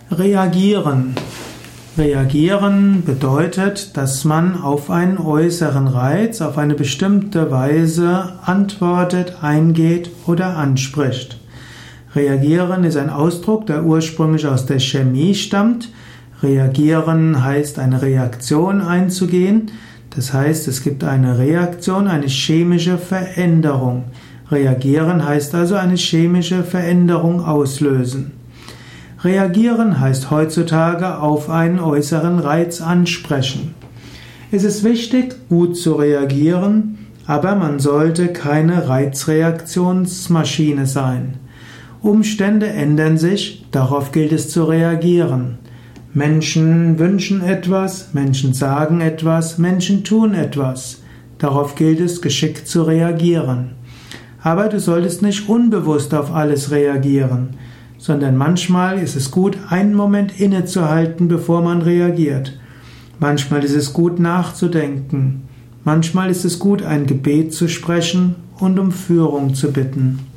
Reagieren. Reagieren bedeutet, dass man auf einen äußeren Reiz auf eine bestimmte Weise antwortet, eingeht oder anspricht. Reagieren ist ein Ausdruck, der ursprünglich aus der Chemie stammt. Reagieren heißt, eine Reaktion einzugehen. Das heißt, es gibt eine Reaktion, eine chemische Veränderung. Reagieren heißt also eine chemische Veränderung auslösen. Reagieren heißt heutzutage auf einen äußeren Reiz ansprechen. Es ist wichtig, gut zu reagieren, aber man sollte keine Reizreaktionsmaschine sein. Umstände ändern sich, darauf gilt es zu reagieren. Menschen wünschen etwas, Menschen sagen etwas, Menschen tun etwas. Darauf gilt es, geschickt zu reagieren. Aber du solltest nicht unbewusst auf alles reagieren, sondern manchmal ist es gut, einen Moment innezuhalten, bevor man reagiert. Manchmal ist es gut, nachzudenken. Manchmal ist es gut, ein Gebet zu sprechen und um Führung zu bitten.